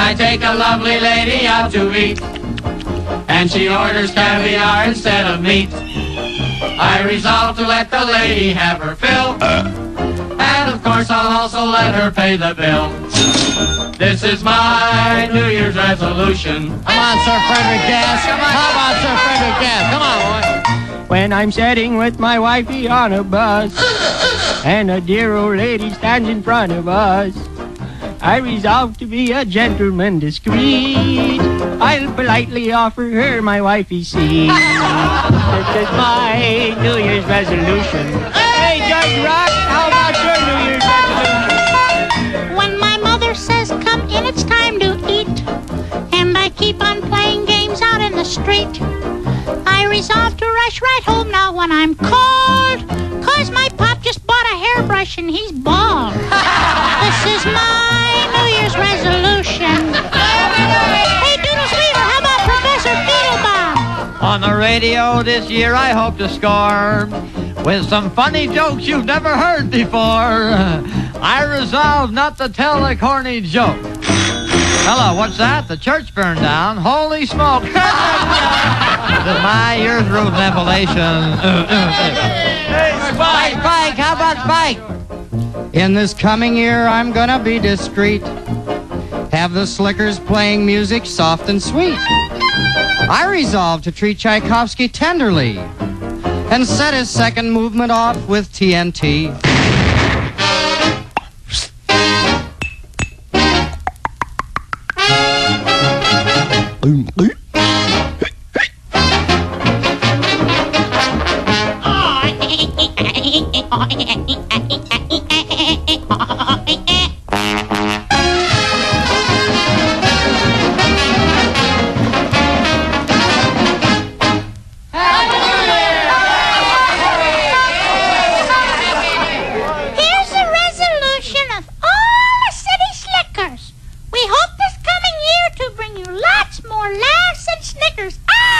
I take a lovely lady out to eat, and she orders caviar instead of meat. I resolve to let the lady have her fill, and of course I'll also let her pay the bill. This is my New Year's resolution. Come on, Sir Frederick Gass. Come on. How about Sir Frederick Gass? Come on, boy. When I'm sitting with my wifey on a bus, and a dear old lady stands in front of us, I resolve to be a gentleman discreet. I'll politely offer her my wifey's seat. This is my New Year's resolution. Hey, Judge Rock, how about your New Year's resolution? When my mother says, come in, it's time to eat, and I keep on playing games out in the street, I resolve to rush right home now when I'm cold, 'cause my pop just bought a hairbrush and he's bald. This is my New Year's resolution. Hey, Doodles Weaver, how about Professor Beetlebaum? On the radio this year, I hope to score with some funny jokes you've never heard before. I resolve not to tell a corny joke. Hello, what's that? The church burned down. Holy smoke. This is my year's rude revelation. Hey, Spike, how about Spike? In this coming year, I'm gonna be discreet. Have the Slickers playing music soft and sweet. I resolve to treat Tchaikovsky tenderly and set his second movement off with TNT. Here's a resolution of all the city slickers. We hope this coming year to bring you lots more laughs and snickers.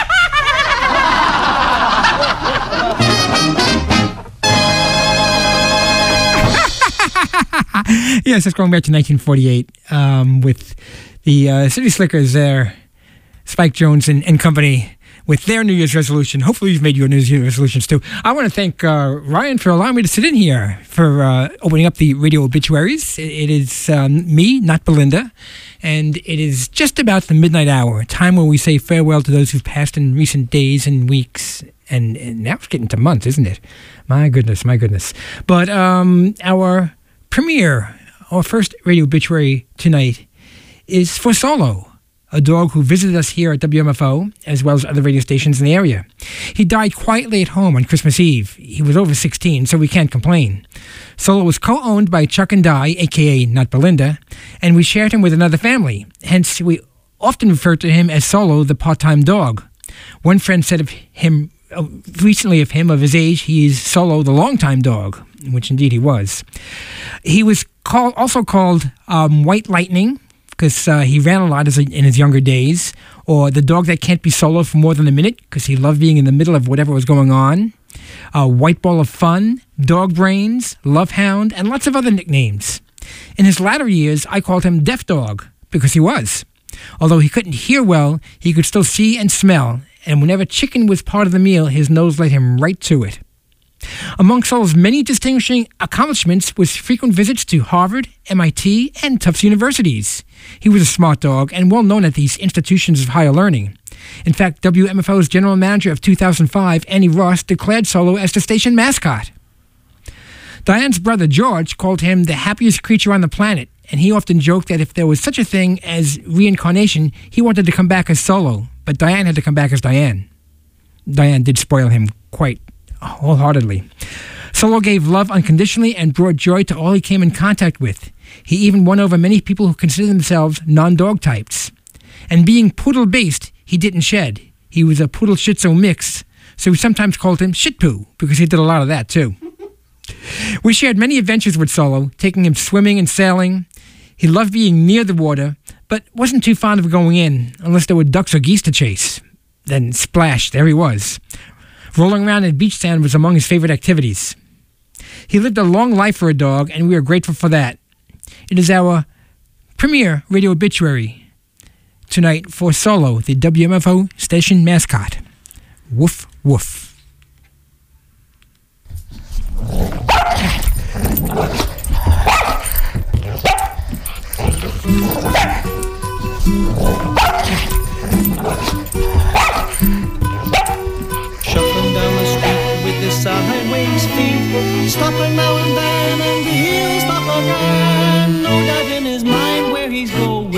Yes, that's going back to 1948 with the City Slickers there, Spike Jones and company, with their New Year's resolution. Hopefully you've made your New Year's resolutions too. I want to thank Ryan for allowing me to sit in here, for opening up the radio obituaries. It is me, not Belinda, and it is just about the midnight hour, a time where we say farewell to those who've passed in recent days and weeks, and now it's getting to months, isn't it? My goodness. But our premiere, our first radio obituary tonight, is for Solo, a dog who visited us here at WMFO, as well as other radio stations in the area. He died quietly at home on Christmas Eve. He was over 16, so we can't complain. Solo was co-owned by Chuck and Di, a.k.a. Not Belinda, and we shared him with another family. Hence, we often refer to him as Solo, the part-time dog. One friend said of him, recently of his age, he is Solo, the long-time dog, which indeed he was. He was also called White Lightning, because he ran a lot in his younger days, or the dog that can't be solo for more than a minute, because he loved being in the middle of whatever was going on, White Ball of Fun, Dog Brains, Love Hound, and lots of other nicknames. In his latter years, I called him Deaf Dog, because he was. Although he couldn't hear well, he could still see and smell, and whenever chicken was part of the meal, his nose led him right to it. Among Solo's many distinguishing accomplishments was frequent visits to Harvard, MIT, and Tufts universities. He was a smart dog and well known at these institutions of higher learning. In fact, WMFO's general manager of 2005, Annie Ross, declared Solo as the station mascot. Diane's brother, George, called him the happiest creature on the planet, and he often joked that if there was such a thing as reincarnation, he wanted to come back as Solo, but Diane had to come back as Diane. Diane did spoil him quite wholeheartedly. Solo gave love unconditionally and brought joy to all he came in contact with. He even won over many people who considered themselves non-dog types. And being poodle-based, he didn't shed. He was a poodle shih tzu mix, so we sometimes called him Shit Poo, because he did a lot of that too. We shared many adventures with Solo, taking him swimming and sailing. He loved being near the water, but wasn't too fond of going in, unless there were ducks or geese to chase. Then splash, there he was. Rolling around in beach sand was among his favorite activities. He lived a long life for a dog, and we are grateful for that. It is our premiere radio obituary tonight for Solo, the WMFO station mascot. Woof, woof. Shuffling down the street with his sideways feet, stopping now and then, and he'll stop again. No doubt in his mind where he's going.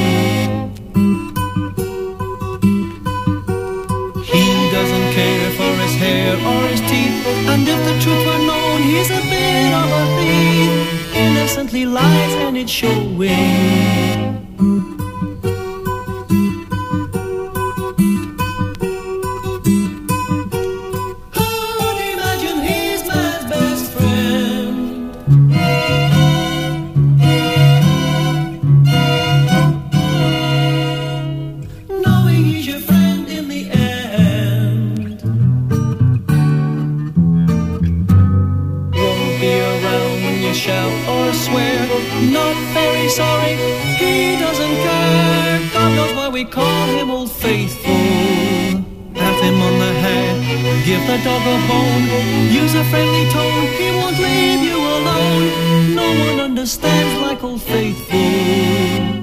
He doesn't care for his hair or his teeth, and if the truth were known, he's a bit of a thief. Innocently lies and it's showing. Sorry, he doesn't care. God knows why we call him Old Faithful. Pat him on the head, give the dog a bone, use a friendly tone, he won't leave you alone. No one understands like Old Faithful.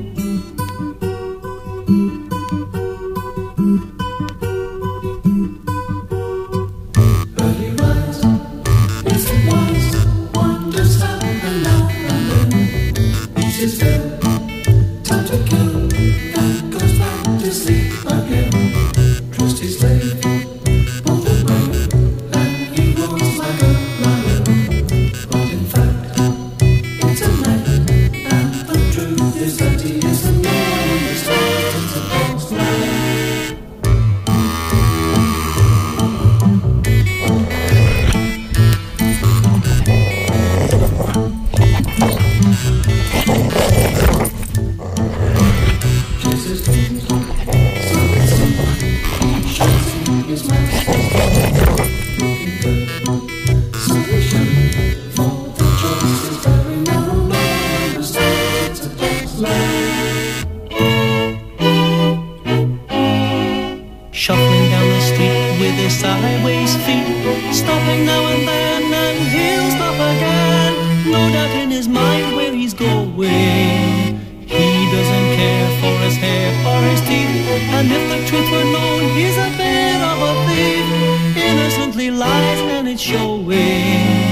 Shuffling down the street with his sideways feet, stopping now and then, and he'll stop again. No doubt in his mind where he's going. He doesn't care for his hair or his teeth, and if the truth were known, he's a bit of a thief. Innocently lies and it's showing.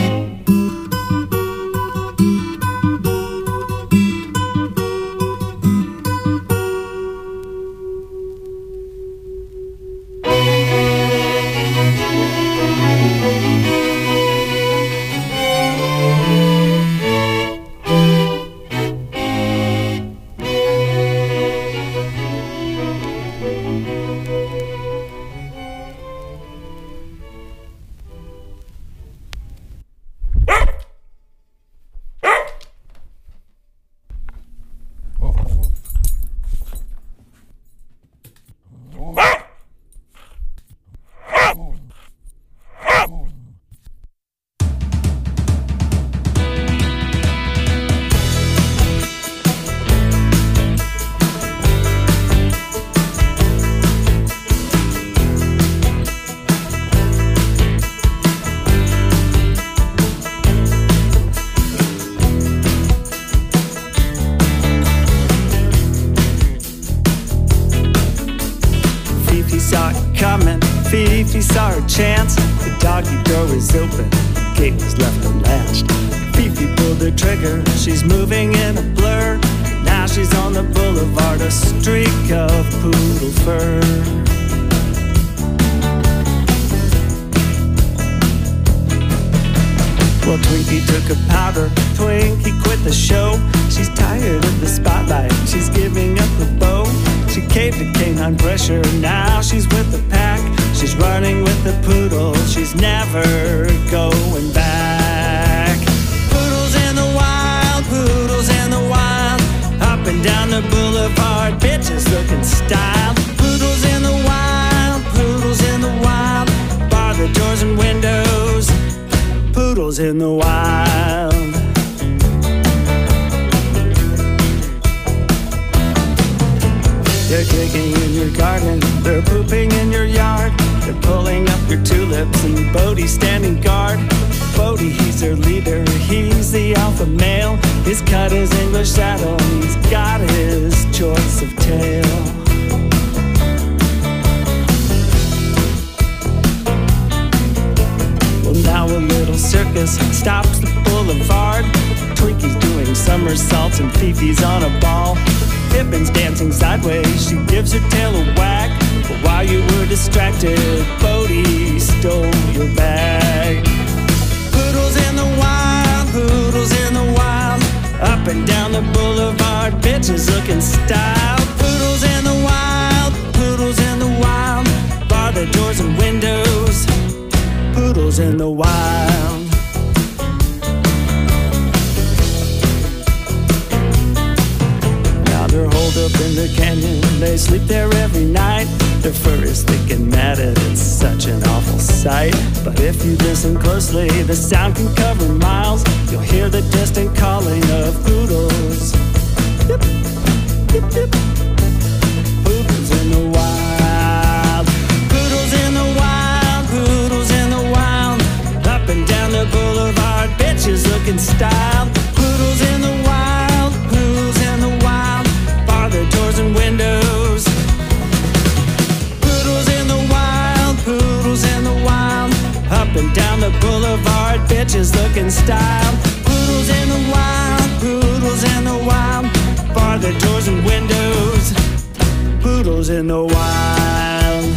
Fifi saw her chance. The doggy door was open, the gate was left unlatched. Fifi pulled the trigger, she's moving in a blur. Now she's on the boulevard, a streak of poodle fur. Well, Twinkie took a powder, Twinkie quit the show. She's tired of the spotlight, she's giving up the beau. She caved to canine pressure, now she's with the pack. She's running with the poodle, she's never going back. Poodles in the wild, poodles in the wild. Up and down the boulevard, bitches looking style. Poodles in the wild, poodles in the wild. Bar the doors and windows, poodles in the wild. They're kicking in your garden, they're pooping in your yard. They're pulling up your tulips and Bodie's standing guard. Bodie, he's their leader, he's the alpha male. He's cut his English saddle, he's got his choice of tail. Well, now a little circus stops the boulevard. Twinkie's doing somersaults and Fifi's on a ball. Pippin's dancing sideways, she gives her tail a wag. But while you were distracted, Bodie stole your bag. Poodles in the wild, poodles in the wild. Up and down the boulevard, bitches looking style. Poodles in the wild, poodles in the wild. Bar the doors and windows, poodles in the wild. They're holed up in the canyon, they sleep there every night. Their fur is thick and matted, it's such an awful sight. But if you listen closely, the sound can cover miles. You'll hear the distant calling of poodles. Yip, yip, yip. Poodles in the wild, poodles in the wild, poodles in the wild. Up and down the boulevard, bitches looking style. Poodles in the wild, poodles in the wild. The doors and windows, poodles in the wild, poodles in the wild. Up and down the boulevard, bitches looking style. Poodles in the wild, poodles in the wild. Bar the doors and windows, poodles in the wild.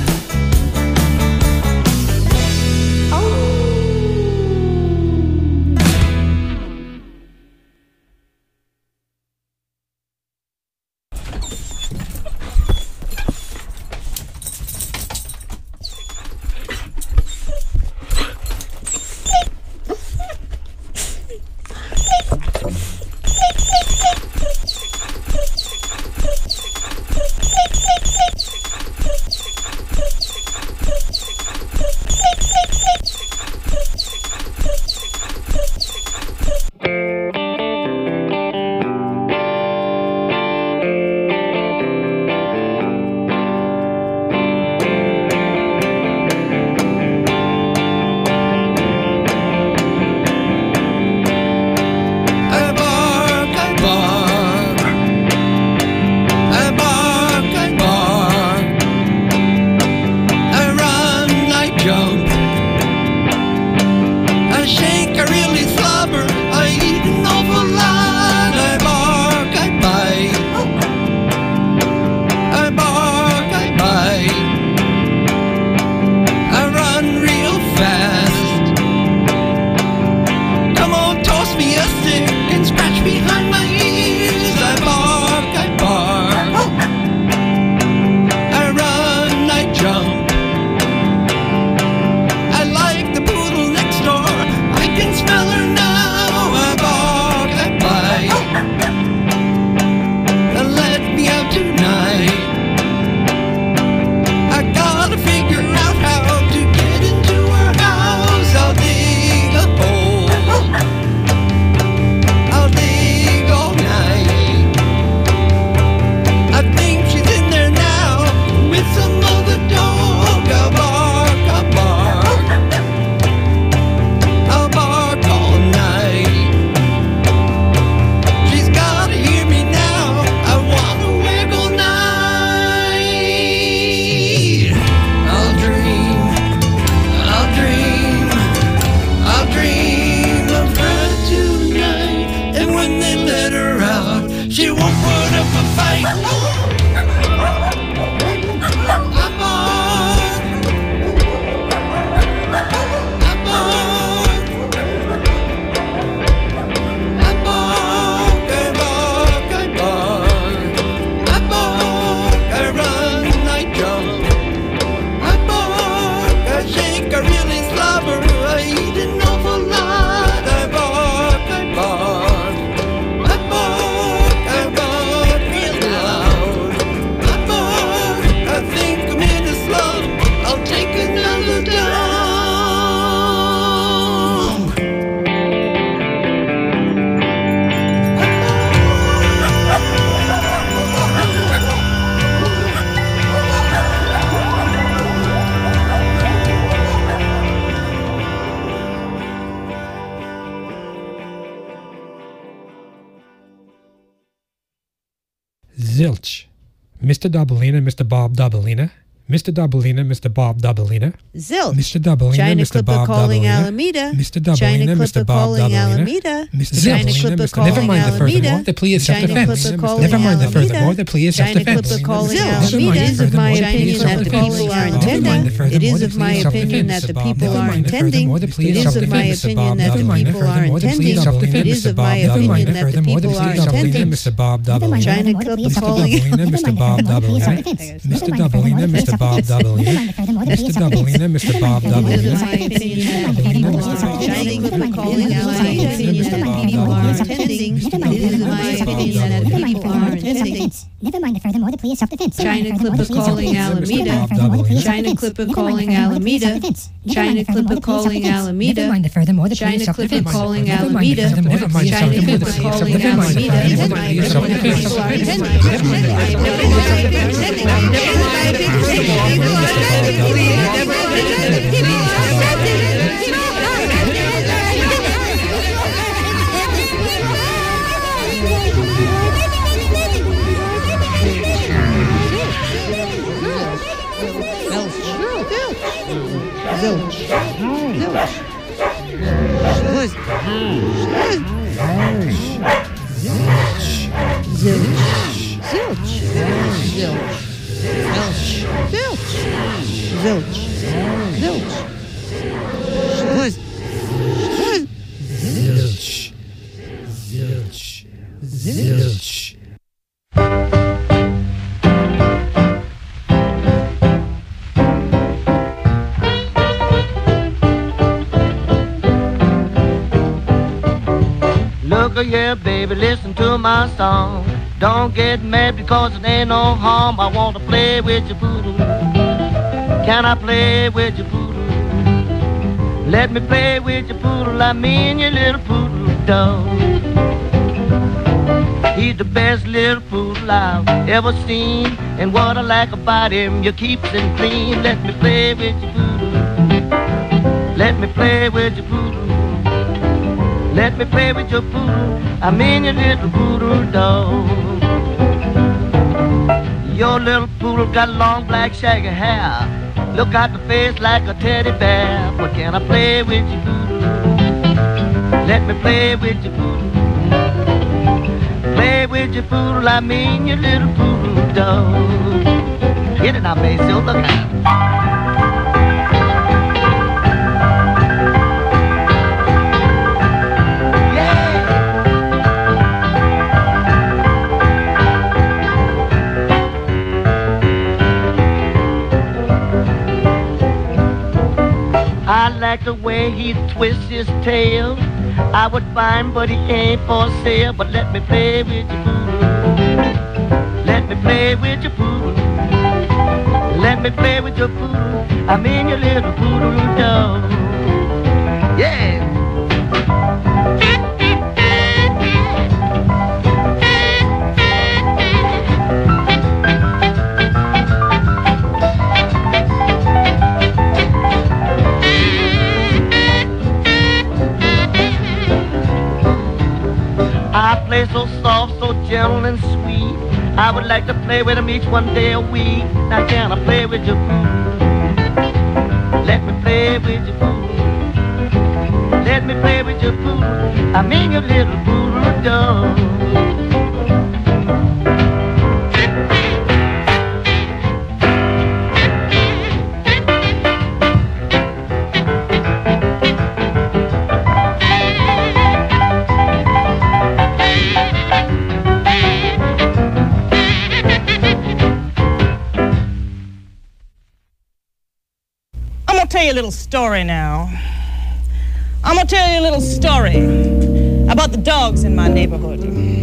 Zilch. Mr. Doubleina, Mr. Bob Doubleina. Mr. Doubleina, Mr. Bob Doubleina. Zilch. Mr. Doubleina, China Mr. Clipper Bob calling Doubleina. Alameda. Mr. China Doubleina, Clipper Mr. Bob calling Doubleina. Alameda. Mr. China Doubleina, Clipper Mr. calling Never mind the furthermore. Alameda. The plea is China self-defense. Clipper calling Never mind the Alameda. furthermore. The plea is China self-defense. Clipper calling Zilch. Alameda. It is of my Never mind the opinion that the furthermore. people are Never mind intending. the furthermore. It is The of plea my is opinion self-defense. that the Bob. people Never are mind the intending. furthermore. The plea It is is of my self-defense. opinion that Never the mind the people are furthermore. The plea intending. is self-defense. It is of my Never mind opinion the that the furthermore. The people plea are is self-defense. intending. Mr. Bob Doubleina. China Clipper calling. Mr. Bob Doubleina. Mr. Doubleina, Mr. Bob Doubleina. Mr. Doubleina, Mr. Bob Doubleina. It is of my opinion that the people are China Clipper calling Alameda. People are intending. It is of my opinion that the people are intending. Never mind the furthermore, the plea is self-defense. China Clipper calling Alameda. China Clipper calling Alameda. China Clipper calling Alameda. Never mind the furthermore, the plea is China Clipper self-defense. calling Alameda. China Clipper calling Alameda. It is of my opinion that the people are intending. Never mind the Look here, baby, listen to my song. Don't get mad because it ain't no harm. I want to play with your poodle. Can I play with your poodle? Let me play with your poodle. I mean your little poodle dog. He's the best little poodle I've ever seen. And what I like about him, you keeps him clean. Let me play with your poodle. Let me play with your poodle. Let me play with your poodle. I mean your little poodle dog. Your little poodle got long black shaggy hair. Look at the face like a teddy bear. But can I play with your poodle? Let me play with your poodle. Play with your poodle, I mean your little poodle dog. Hit it now, Basil, look out. I like the way he twists his tail. I would find, but he ain't for sale. But let me play with your poodle. Let me play with your poodle. Let me play with your poodle. I mean your little poodle dog. Yeah. I play so soft, so gentle and sweet. I would like to play with him each one day a week. Now can I play with your poodle? Let me play with your poodle. Let me play with your poodle. I mean your little poodle dog. Tell you a little story now. I'm gonna tell you a little story about the dogs in my neighborhood.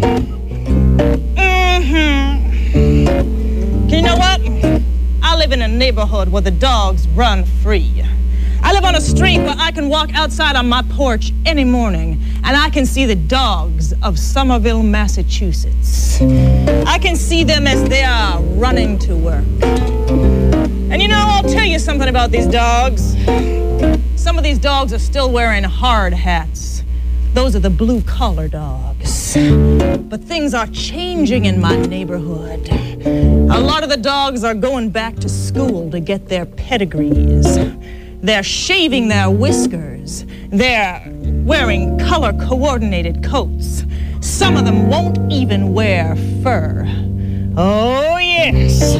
You know what? I live in a neighborhood where the dogs run free. I live on a street where I can walk outside on my porch any morning and I can see the dogs of Somerville, Massachusetts. I can see them as they are running to work. And you know, I'll tell you something about these dogs. Some of these dogs are still wearing hard hats. Those are the blue-collar dogs. yes. But things are changing in my neighborhood. A lot of the dogs are going back to school to get their pedigrees. They're shaving their whiskers. They're wearing color-coordinated coats. Some of them won't even wear fur. Oh, yes.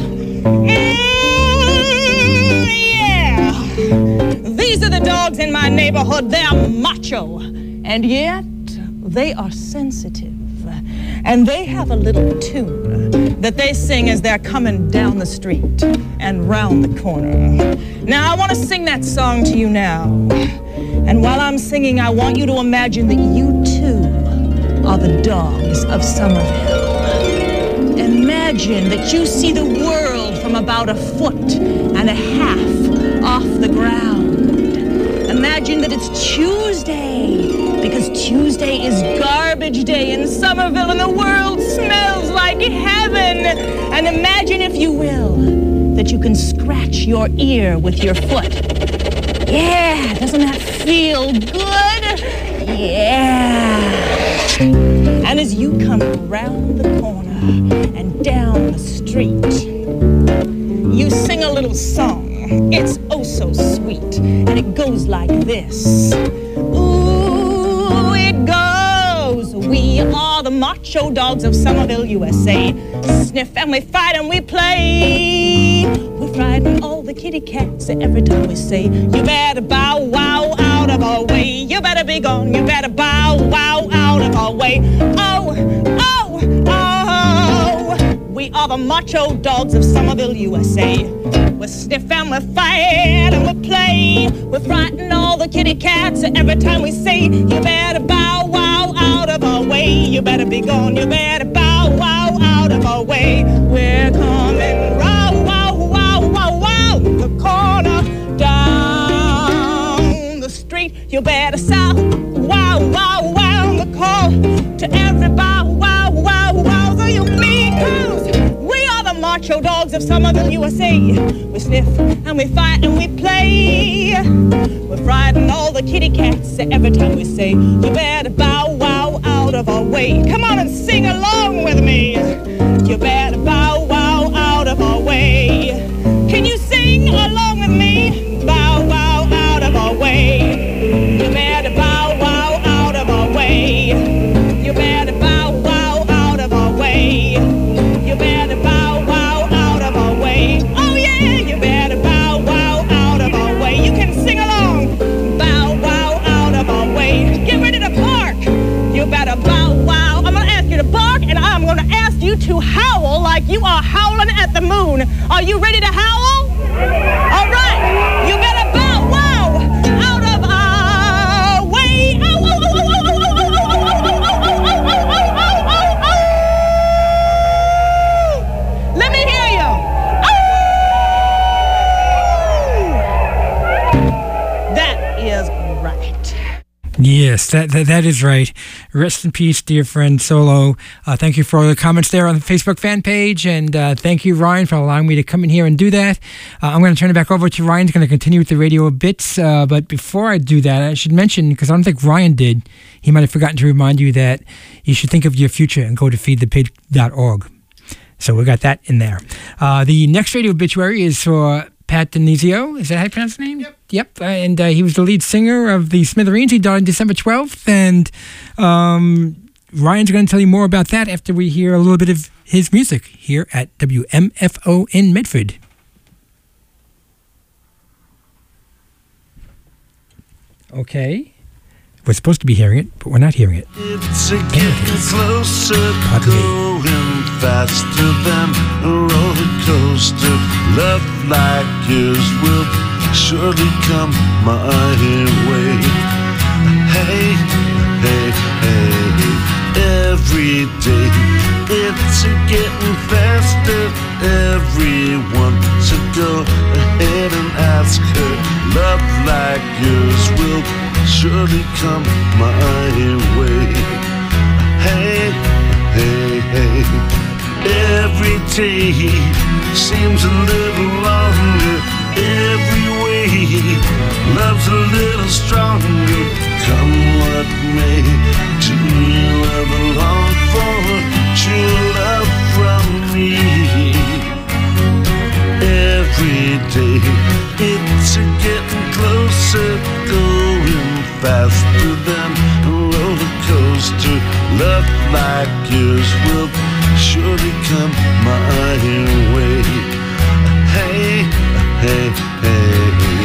Yeah. These are the dogs in my neighborhood. They're macho. And yet, they are sensitive. And they have a little tune that they sing as they're coming down the street and round the corner. Now, I want to sing that song to you now. And while I'm singing, I want you to imagine that you, too, are the dogs of Somerville. Imagine that you see the world from about 1.5 feet off the ground. Imagine that it's Tuesday, because Tuesday is garbage day in Somerville and the world smells like heaven. And imagine, if you will, that you can scratch your ear with your foot. Yeah, doesn't that feel good? Yeah. And as you come around the corner and down the street, you sing a little song. It's oh so sweet, and it goes like this. Ooh, it goes. We are the macho dogs of Somerville, USA. Sniff and we fight and we play. We frighten all the kitty cats every time we say, you better bow wow out of our way. You better be gone. You better bow wow out of our way. Oh, oh, oh. We are the macho dogs of Somerville, USA. We sniff and we fight and we play. We frighten all the kitty cats every time we say, you better bow wow out of our way. You better be gone. You better bow wow out of our way. We're coming round, wow, wow, wow, wow, the corner, down the street. You better sound, wow, wow, wow, the call to every bow, wow, wow, wow. So you mean cruise. We are the macho dogs of Somerville, USA. We sniff and we fight and we play. We're frighten all the kitty cats every time we say, you better bow wow out of our way. Come on and sing along with me. You better bow wow out of our way. Can you sing along with me? Bow wow out of our way. You better bow wow out of our way. You better bow wow out of our way. You better bow wow out of our way. Oh yeah, you better bow wow out of our way. You can sing along. Bow wow out of our way. Get ready to bark. You better bow wow. I'm gonna ask you to bark, and I'm gonna ask you to howl like you are howling at the moon. Are you ready to howl? All right. You better bow wow out of our way. Oh, oh, oh, oh, oh, oh, oh, oh, oh, oh, oh, oh. Let me hear you. Oh! That is right. Yes, that is right. Rest in peace, dear friend Solo. Thank you for all the comments there on the Facebook fan page, and thank you, Ryan, for allowing me to come in here and do that. I'm going to turn it back over to Ryan. He's going to continue with the radio bits, but before I do that, I should mention, because I don't think Ryan did, he might have forgotten to remind you that you should think of your future and go to feedthepig.org. So we got that in there. The next radio obituary is for Pat Denizio. Is that how you pronounce his name? Yep. And he was the lead singer of the Smithereens. He died on December 12th. And Ryan's going to tell you more about that after we hear a little bit of his music here at WMFO in Medford. Okay. We're supposed to be hearing it, but we're not hearing it. It's getting closer, going faster than a roller coaster. Love like yours will surely come my way. Hey, hey, hey, every day it's getting faster. Everyone should go ahead and ask her. Love like yours will surely come my way. Hey, hey, hey, every day seems a little longer. Every way love's a little stronger. come what may. Do you ever long for true love from me? Every day it's a getting closer, going faster than a roller coaster. Love like yours will surely come my way. Hey, hey, hey.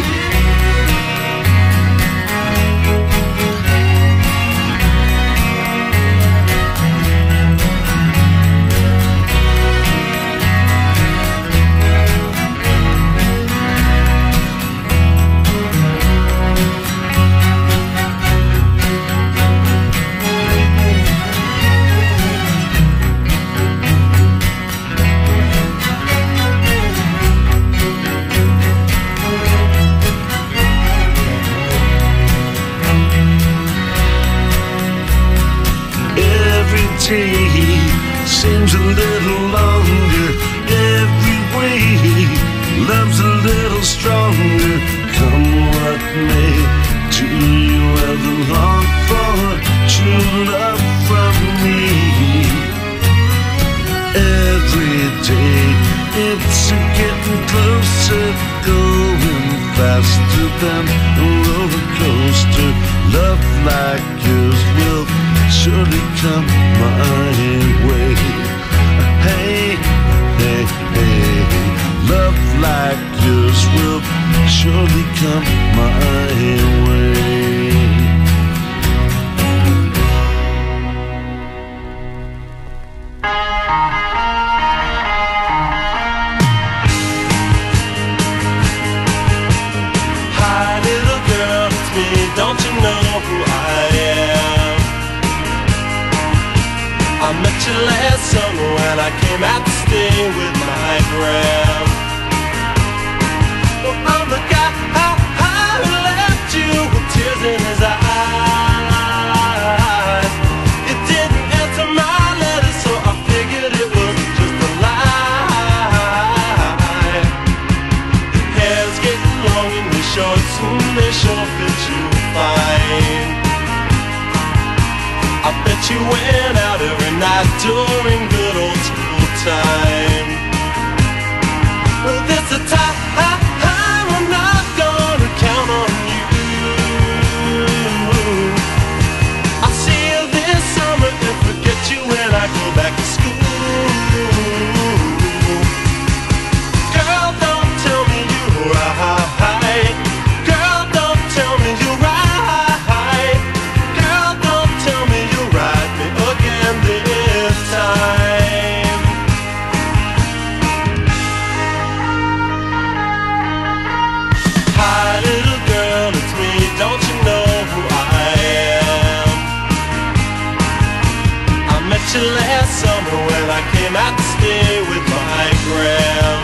Seems a little longer every way. Love's a little stronger, come what may. Do you ever long for true love from me? Every day it's a getting closer, going faster than a roller coaster. Love like yours will surely come my way. Hey, hey, hey. Love like yours will surely come my way. Hi, little girl, it's me. Don't you know who I am? I met you last summer when I came out to stay with my gram. Well, I'm the guy who left you with tears in his eyes. You didn't answer my letter, so I figured it was just a lie. Your hair's getting long and your shorts, soon they sure fit you fine. I bet you went out every night during good old school time. Well, this a time I'm not gonna count on you. I'll see you this summer and forget you when I go back to school. Girl, don't tell me you're right. Girl, don't tell me you're right. Girl, don't tell me you're right me again this time. Hi, little girl, it's me. Don't you know who I am? I met you last summer when I came out to stay with my gram.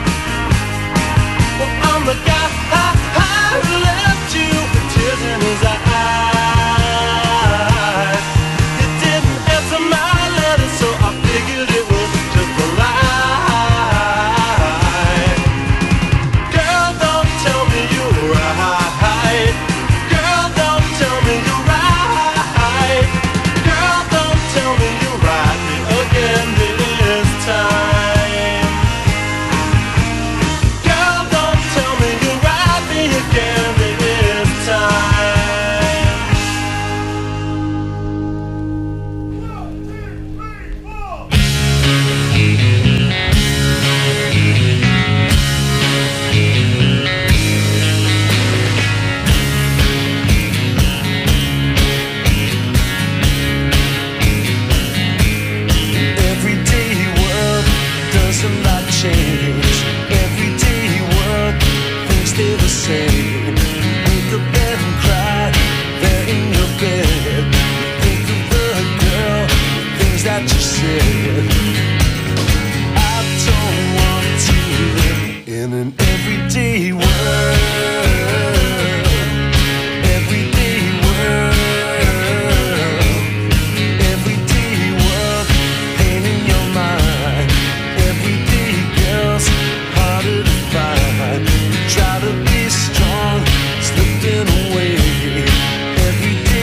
Well, I'm the guy who left you with tears in his eyes. You didn't answer my letter, so I figured it was just a lie. Girl, don't tell me you're right. Girl, don't tell me you're right. Girl, don't tell me you're right me again this time. Girl, don't tell me you're right me again this time. Everyday world doesn't like change. Everyday world things stay the same. Wake up and cry there in your bed. Think of the girl, things that you said. I don't want to live in an everyday world. Everyday world. Everyday world, pain in your mind. Everyday girls, harder to find. Try to be strong, slipping away. Everyday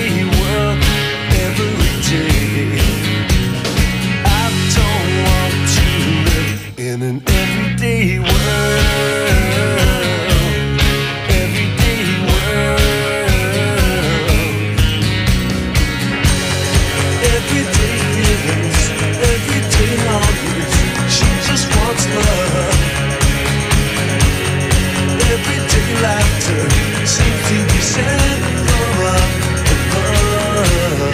everyday world. Everyday world. Everyday feelings, everyday longings. She just wants love. Everyday laughter seems to be sent from up above.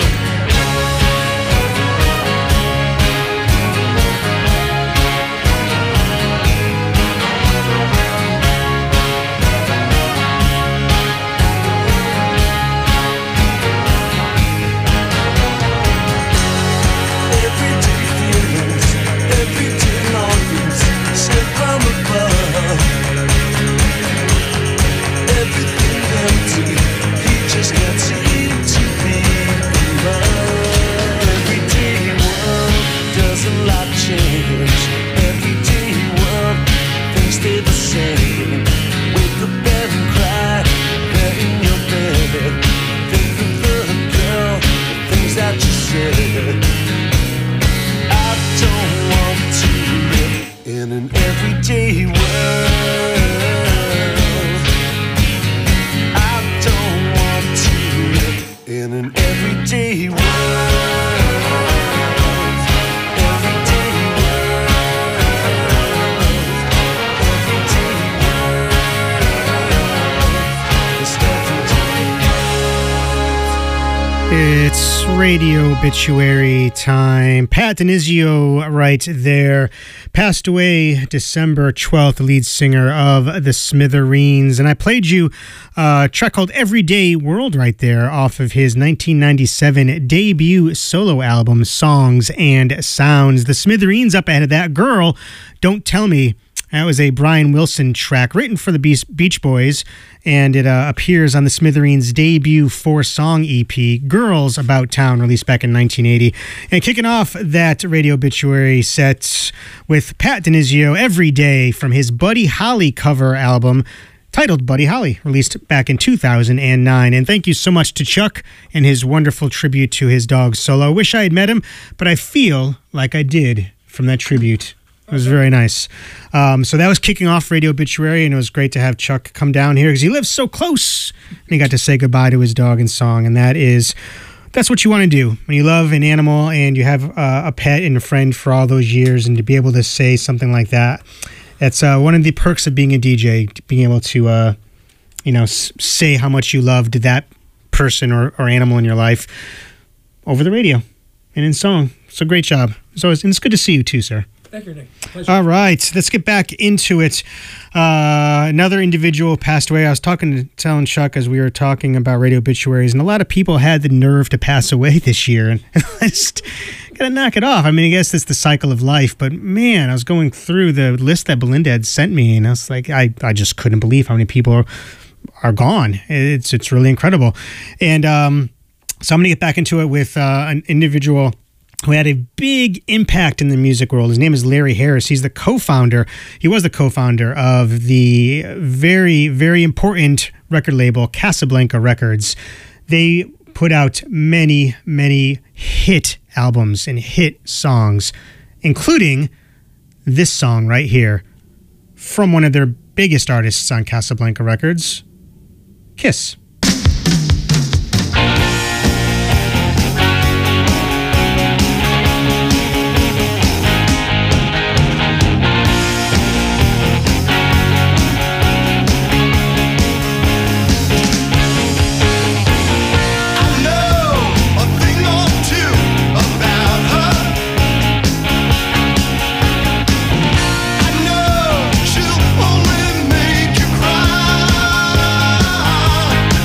Everyday feelings, everyday longings sent from above. Everything empty, he just can't seem to be in love. Everyday world, does a lot change. Everyday world, things stay the same. Wake up and cry, there in your bed. Think of the girl, the things that you said. I don't want to live in an everyday world. I don't want to live in an everyday world. Everyday world. Everyday world. It's everyday. It's radio obituary time. Pat Denizio right there. Passed away December 12th, lead singer of the Smithereens. And I played you a track called Everyday World right there off of his 1997 debut solo album, Songs and Sounds. The Smithereens up ahead of that. Girl, Don't Tell Me. That was a Brian Wilson track written for the Beach Boys, and it appears on the Smithereens' debut 4-song EP, Girls About Town, released back in 1980. And kicking off that radio obituary set with Pat Denizio, Every Day, from his Buddy Holly cover album, titled Buddy Holly, released back in 2009. And thank you so much to Chuck and his wonderful tribute to his dog Solo. I wish I had met him, but I feel like I did from that tribute. It was very nice. So that was kicking off Radio Obituary, and it was great to have Chuck come down here because he lives so close. And he got to say goodbye to his dog and song, and that's what you want to do. When you love an animal and you have a pet and a friend for all those years, and to be able to say something like that, that's one of the perks of being a DJ, being able to say how much you loved that person or animal in your life over the radio and in song. So great job. And it's good to see you too, sir. Thank you, Nick. Pleasure. All right, let's get back into it. Another individual passed away. I was telling Chuck as we were talking about radio obituaries, and a lot of people had the nerve to pass away this year, and I just gotta knock it off. I mean, I guess it's the cycle of life, but man, I was going through the list that Belinda had sent me, and I was like, I just couldn't believe how many people are gone. It's really incredible. And so I'm gonna get back into it with an individual who had a big impact in the music world. His name is Larry Harris. He was the co-founder of the very, very important record label, Casablanca Records. They put out many, many hit albums and hit songs, including this song right here from one of their biggest artists on Casablanca Records, Kiss. She'll only make you cry.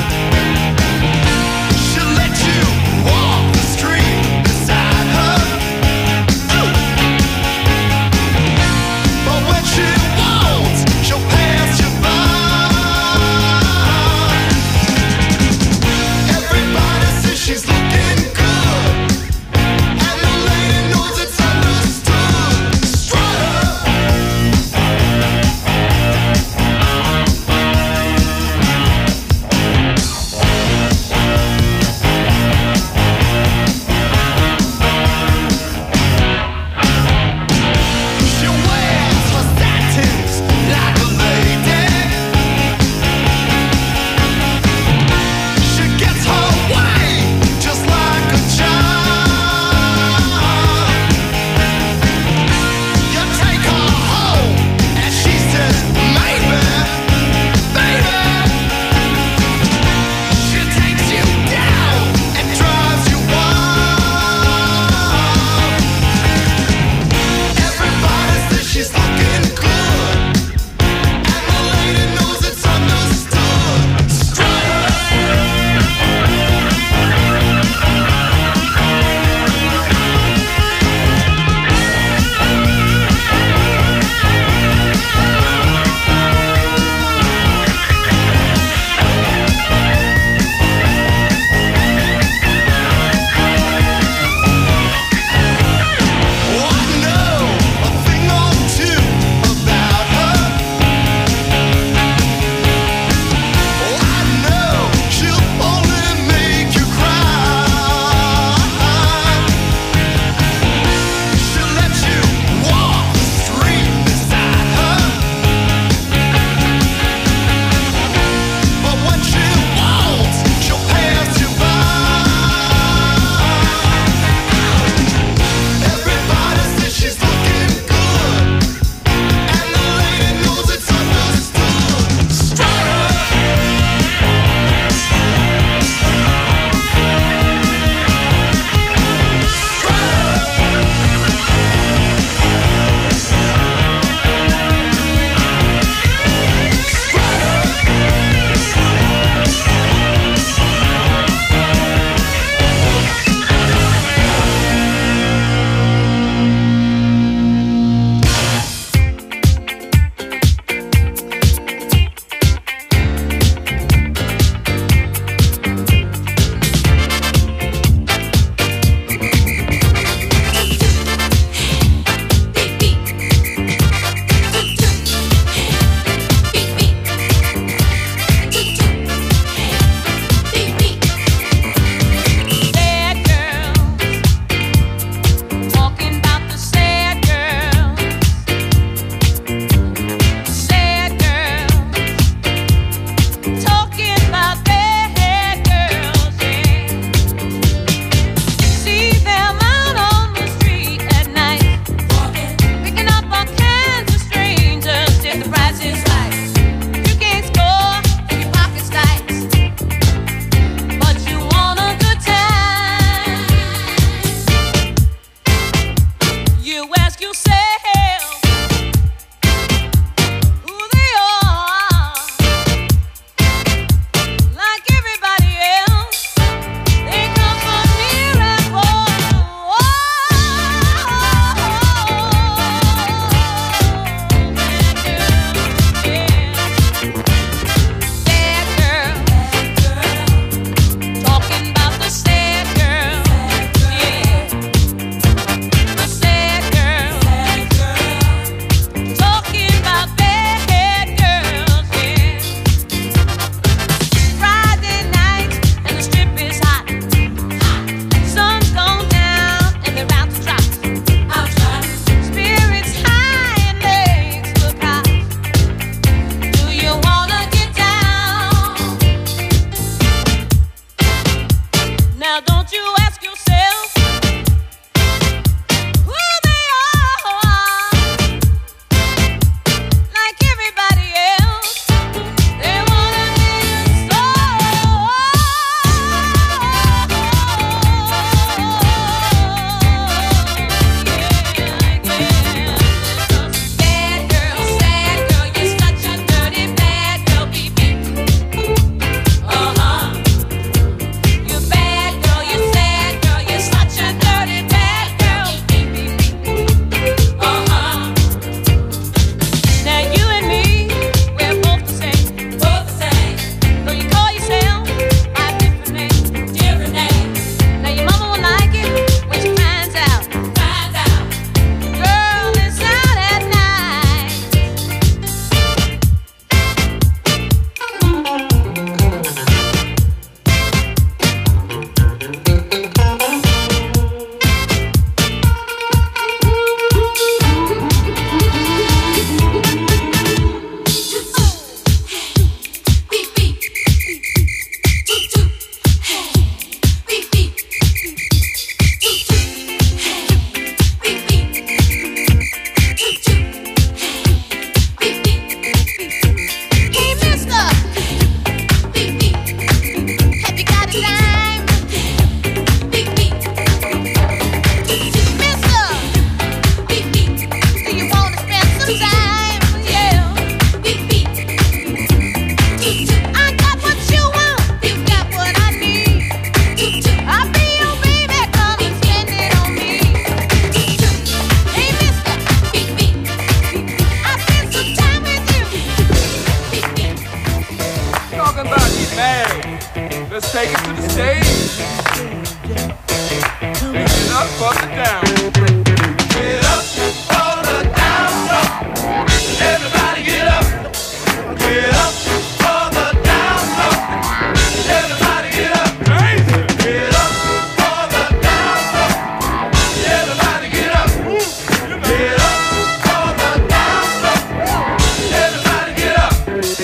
Let's take it to the stage. Get up for the down. Get up for the down low. Everybody get up. Get up for the down low. Everybody get up. Get up for the down low. Everybody get up. Get up for the down low. Everybody get up.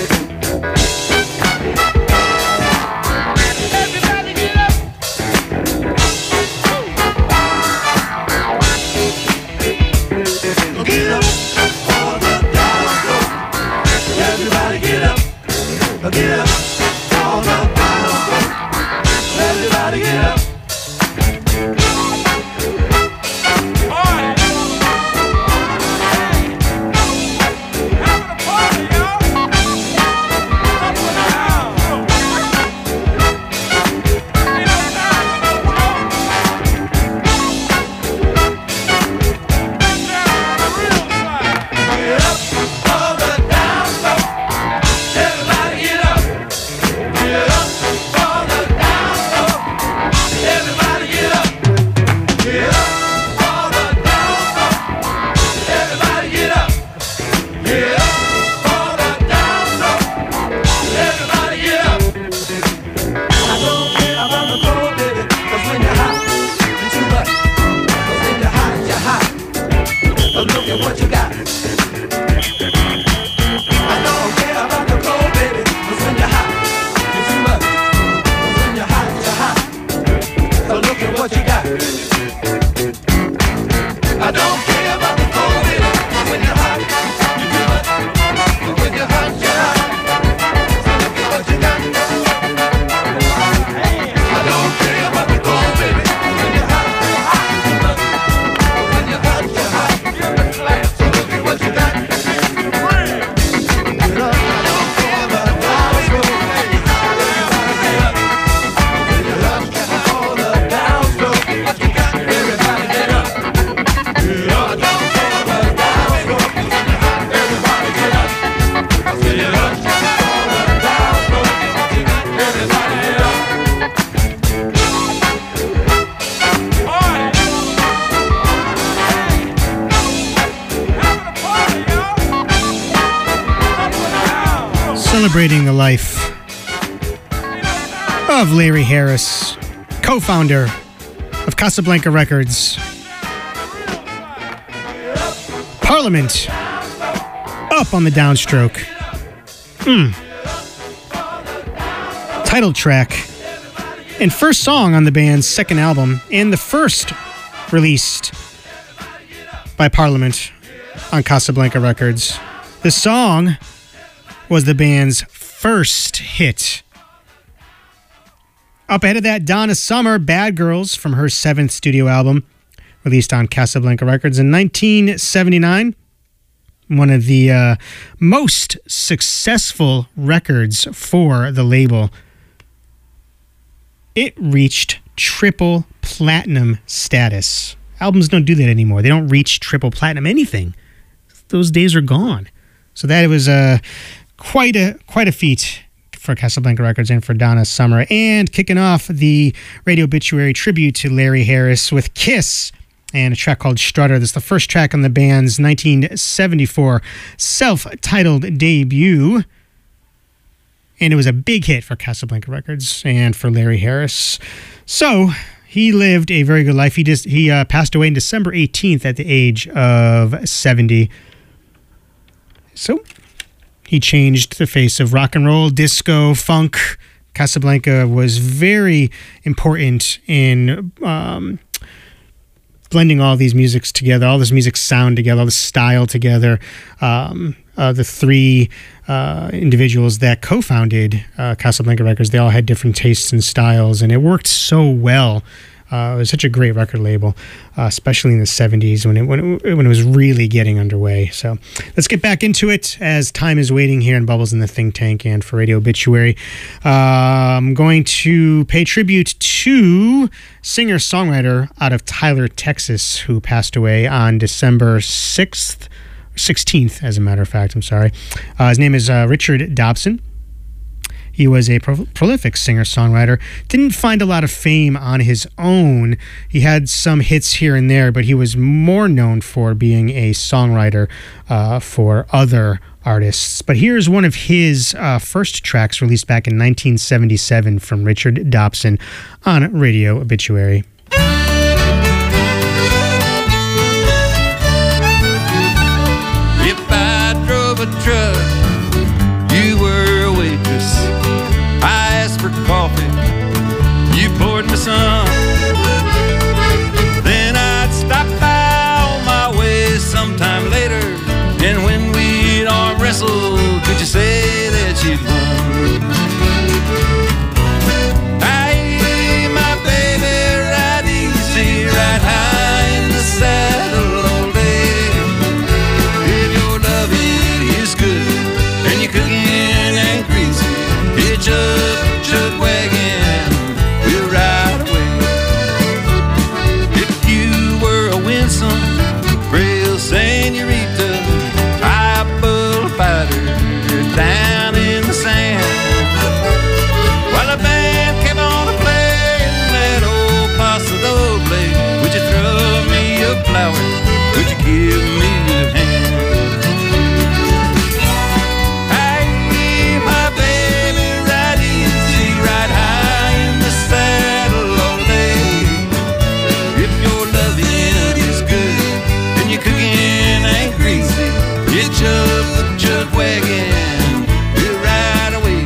Everybody get up. Get up for the down low. Everybody get up. Get up for the down low. Everybody get up. Celebrating the life of Larry Harris, co-founder of Casablanca Records. Parliament, up on the downstroke. Title track and first song on the band's second album, and the first released by Parliament on Casablanca Records. The song was the band's first hit. Up ahead of that, Donna Summer, Bad Girls, from her seventh studio album, released on Casablanca Records in 1979. One of the most successful records for the label. It reached triple platinum status. Albums don't do that anymore. They don't reach triple platinum anything. Those days are gone. So that was quite a feat for Casablanca Records and for Donna Summer. And kicking off the Radio Obituary tribute to Larry Harris with Kiss and a track called Strutter. This is the first track on the band's 1974 self-titled debut. And it was a big hit for Casablanca Records and for Larry Harris. So he lived a very good life. He passed away on December 18th at the age of 70. So he changed the face of rock and roll, disco, funk. Casablanca was very important in blending all these musics together, all this music sound together, all the style together. The three individuals that co-founded Casablanca Records, they all had different tastes and styles, and it worked so well. It was such a great record label, especially in the 70s when it was really getting underway. So let's get back into it as time is waiting here in Bubbles in the Think Tank and for Radio Obituary. I'm going to pay tribute to singer-songwriter out of Tyler, Texas, who passed away on December 16th, as a matter of fact. I'm sorry. His name is Richard Dobson. He was a prolific singer-songwriter. Didn't find a lot of fame on his own. He had some hits here and there, but he was more known for being a songwriter for other artists. But here's one of his first tracks released back in 1977 from Richard Dobson on Radio Obituary. If I drove a truck, you were a waitress. I asked for coffee, you poured me some. Then I'd stop by on my way sometime later, and when we'd arm wrestle, could you say that you'd won? Hey, my baby, ride easy, ride high in the saddle all day. If your loving is good and your cooking ain't greasy, hitch up, chuck wagon, we'll ride away. If you were a winsome, frail senorita, high bull fighter down in the sand, while the band kept on playing that old Paso Doble, would you throw me a flower? Would you give me a hand? Hey, my baby, ride easy, ride high in the saddle all day. If your loving is good and your cooking ain't greasy, hitch up the chuck wagon, we'll ride away.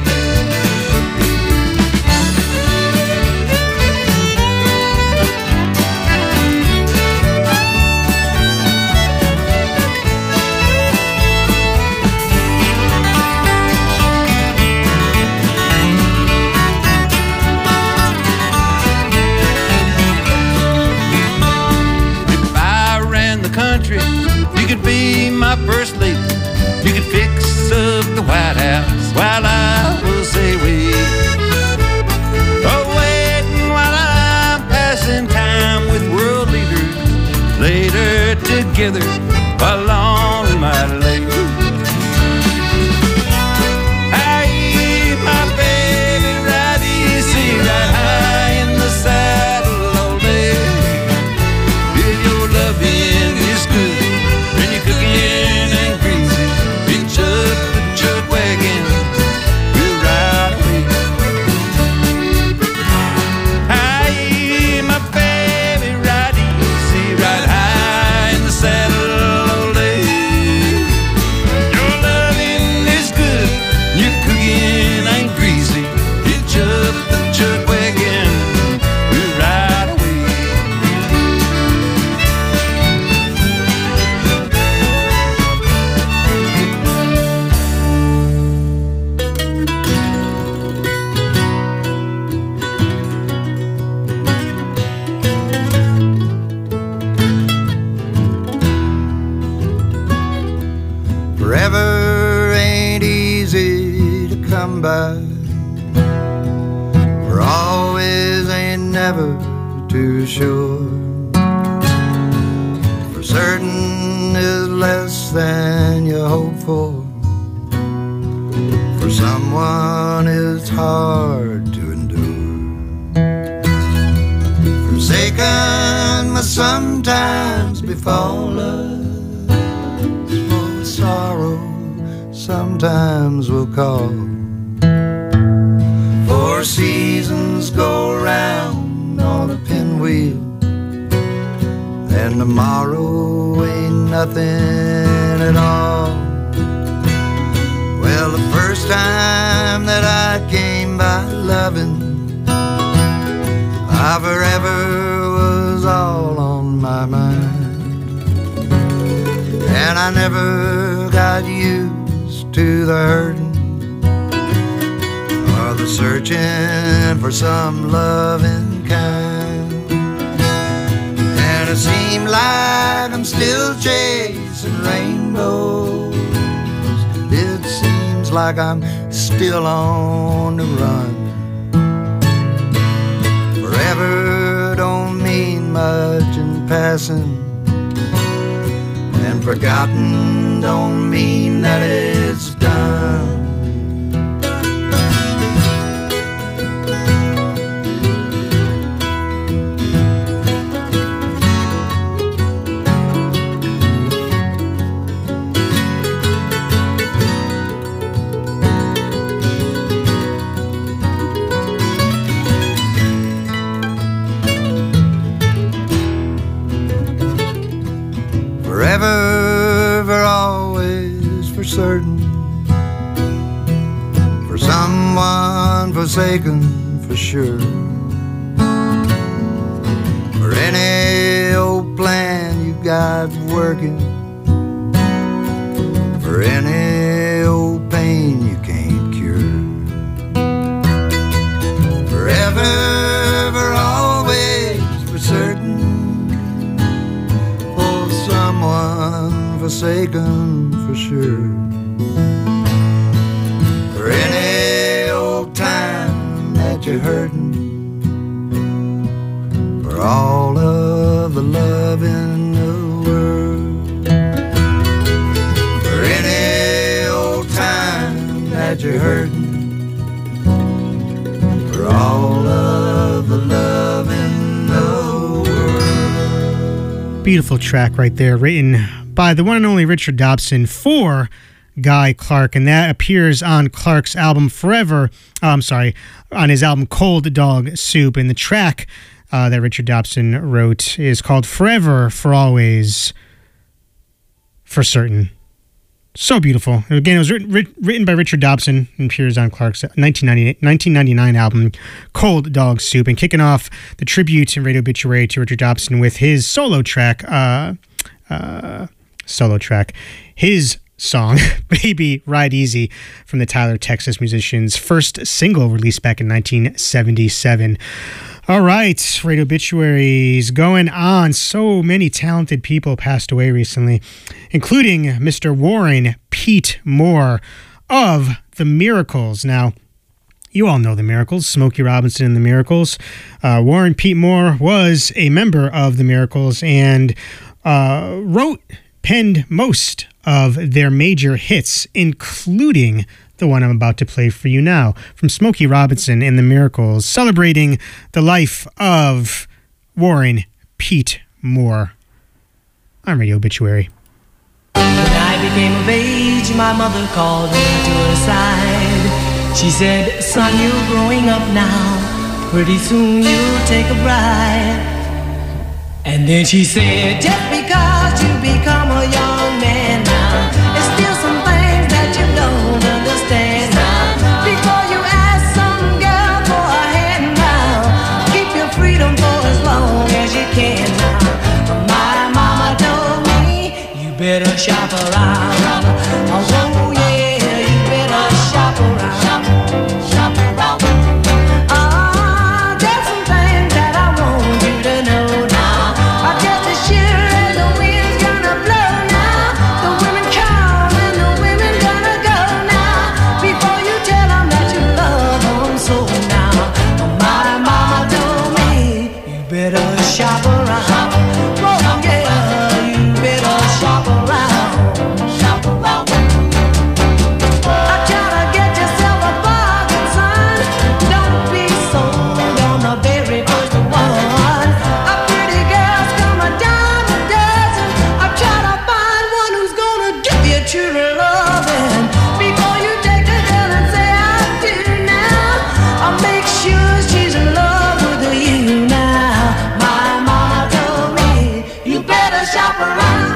If I ran the country, you could be my first lady. You could fix up the White House while I was away. Oh, waiting while I'm passing time with world leaders, later together along in my lane. Hey, my baby, ride easy, ride high in the saddle all day. If your loving is good and your cooking ain't greasy, hitch up the chuck wagon, we'll ride away. Hey, my baby, ride easy, ride high in the saddle all day. Your loving is good, your cooking ain't greasy, hitch up the chuck wagon, we'll ride away. Forever ain't easy to come by. For always ain't never too sure. For certain is less than you hope for. For someone it's hard to endure. Forsaken must sometimes befall us. Sorrow sometimes will call. Four seasons go round on a pinwheel, and tomorrow ain't nothing at all. Well, the first time that I came by loving, I forever was all on my mind. And I never got used to the hurting or the searching for some loving kind. And it seemed like I'm still chasing rainbows. It seems like I'm still on the run. Forever don't mean much in passing, and forgotten don't mean that it's done. for someone forsaken for sure. For any old plan you got working, for any old pain you can't cure. Forever, for always, for certain, for someone forsaken for sure. For any old time that you're hurting, for all of the love in the world. For any old time that you're hurting, for all of the love in the world. Beautiful track right there, written by the one and only Richard Dobson for Guy Clark, and that appears on Clark's album Forever. On his album Cold Dog Soup, and the track that Richard Dobson wrote is called Forever, For Always, For Certain. So beautiful. Again, it was written by Richard Dobson and appears on Clark's 1999 album Cold Dog Soup, and kicking off the tribute and radio obituary to Richard Dobson with his solo track, his song, Baby Ride Easy, from the Tyler, Texas musician's first single released back in 1977. All right, radio obituaries going on. So many talented people passed away recently, including Mr. Warren Pete Moore of The Miracles. Now, you all know The Miracles, Smokey Robinson and The Miracles. Warren Pete Moore was a member of The Miracles and penned most of their major hits, including the one I'm about to play for you now, from Smokey Robinson and The Miracles, celebrating the life of Warren Pete Moore on Radio Obituary. When I became of age, my mother called me to her side. She said, son, you're growing up now. Pretty soon you'll take a bride. And then she said, just because you become a young man now, there's still some things that you don't understand now. Before you ask some girl for a hand now, keep your freedom for as long as you can now. My mama told me, you better shop around. Oh yeah, you better shop around. Shop around. There's some things that I want you to know now. I just as sure as the wind's gonna blow now, the women come and the women gonna go now. Before you tell them that you love them so now. My mama told me, you better shop around. Oh yeah, you better shop around. Shop around. I try to get yourself a bargain, son. Don't be sold on the very first one. A pretty girl's come a dime a dozen. I try to find one who's gonna give you true loving. Before you take a girl and say I do now, I'll make sure she's in love with you now. My mama told me, you better shop around.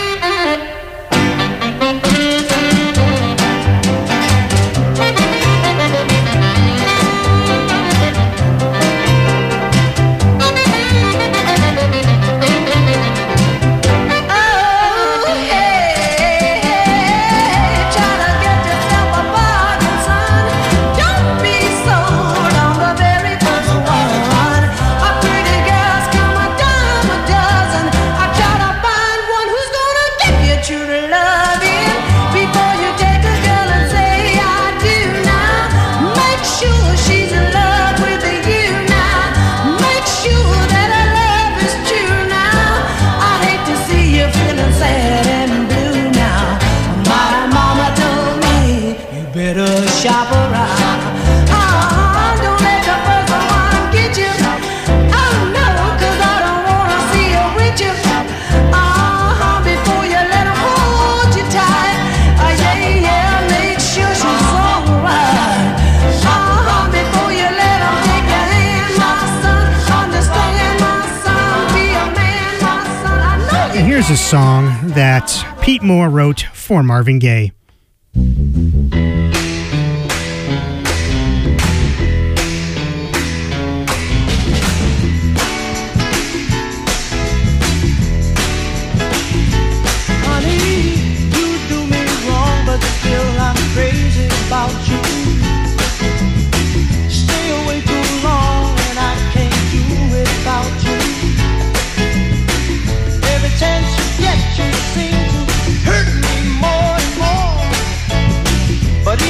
Shop around. Don't let the first one get you. Oh no, 'cause I don't wanna see you with you. Before you let her hold you tight. Yeah, make sure she's alright. Before you let her take your hand, my son. Understand, my son. Be a man, my son. I know you. And here's a song that Pete Moore wrote for Marvin Gaye.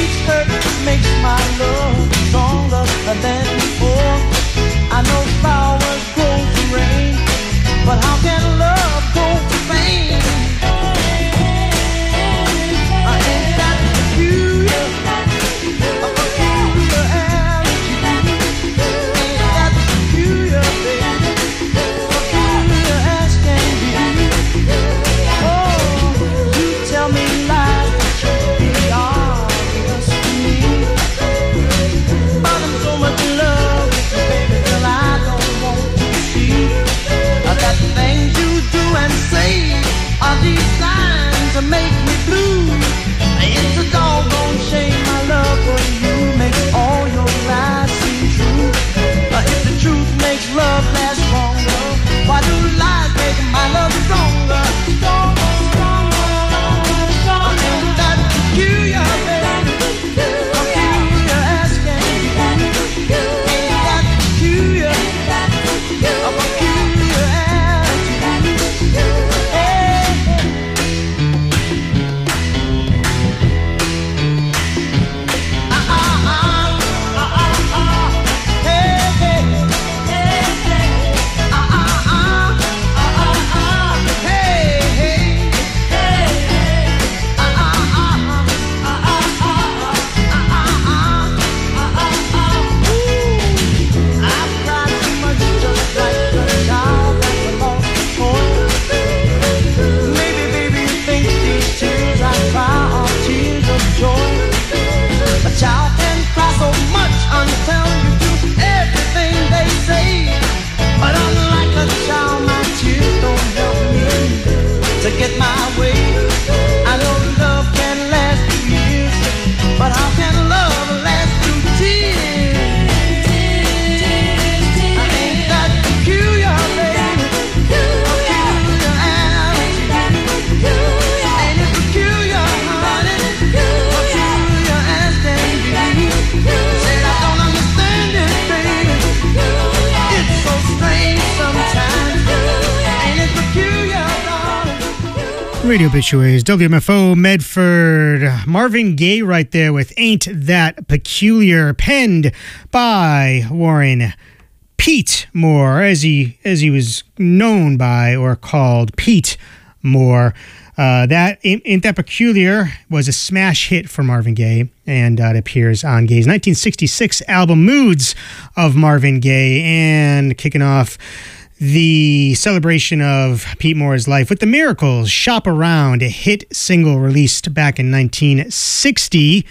each hurt makes my love stronger than before. I know flowers grow to rain, but how can love go to vain? Ain't that peculiar? A peculiarity. Ain't that peculiar, baby? Peculiar as can be. Oh, you tell me lies that should be obvious to me. But I'm so much in love with you, baby, till I don't want to see that things you do and say are designed to make me blue. It's a doggone shame my love for you makes all your lies seem true. If the truth makes love last longer, why do lies make my love stronger? Stronger, stronger, stronger. Ain't that peculiar, baby? Peculiar as can be. Ain't that peculiar? A peculiar attitude. Hey. A child can cry so much until you do everything they say. But unlike a child, my tears don't help me to get my way. I know love can last through years, but how can love last through tears? Ain't that peculiar, baby? Peculiar attitude. Ain't it peculiar, honey? Peculiar as can be. Said I don't understand it, baby. It's so strange sometimes. Ain't it peculiar, darling? Radio Obituaries, WMFO, Medford. Marvin Gaye right there with Ain't That Peculiar, penned by Warren Pete Moore, as he was known by or called Pete Moore. That Ain't That Peculiar was a smash hit for Marvin Gaye, and it appears on Gaye's 1966 album Moods of Marvin Gaye, and kicking off the celebration of Pete Moore's life with The Miracles, Shop Around, a hit single released back in 1960.